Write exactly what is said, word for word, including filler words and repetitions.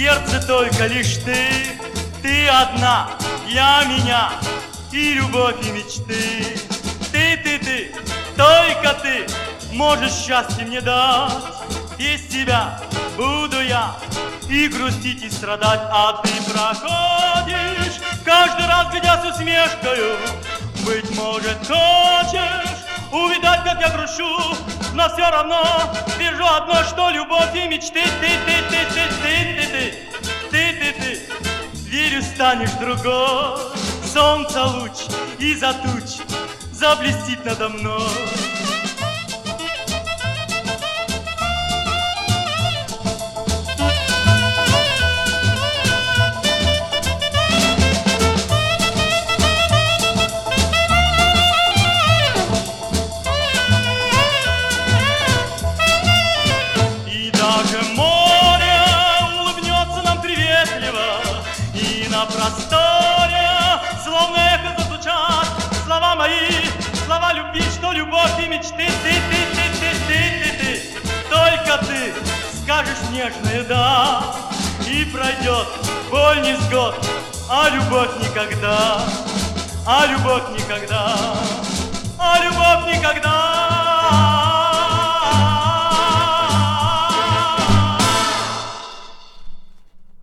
сердце только лишь ты, ты одна, я меня, и любовь, и мечты. Ты, ты, ты, только ты можешь счастье мне дать. Без тебя буду я и грустить, и страдать. А ты проходишь каждый раз, глядя с усмешкою. Быть может, хочешь увидать, как я грущу, но все равно вижу одно, что любовь и мечты. Ты, ты, ты, ты, ты, ты, ты, ты, ты, ты, верю, станешь другой. Солнце луч из-за туч заблестит надо мной. На просторе, словно эхо зазвучат слова мои, слова любви, что любовь и мечты. Ты, ты, ты, ты, ты, ты, ты, только ты скажешь нежное «да», и пройдет боль невзгод, а любовь никогда, а любовь никогда, а любовь никогда.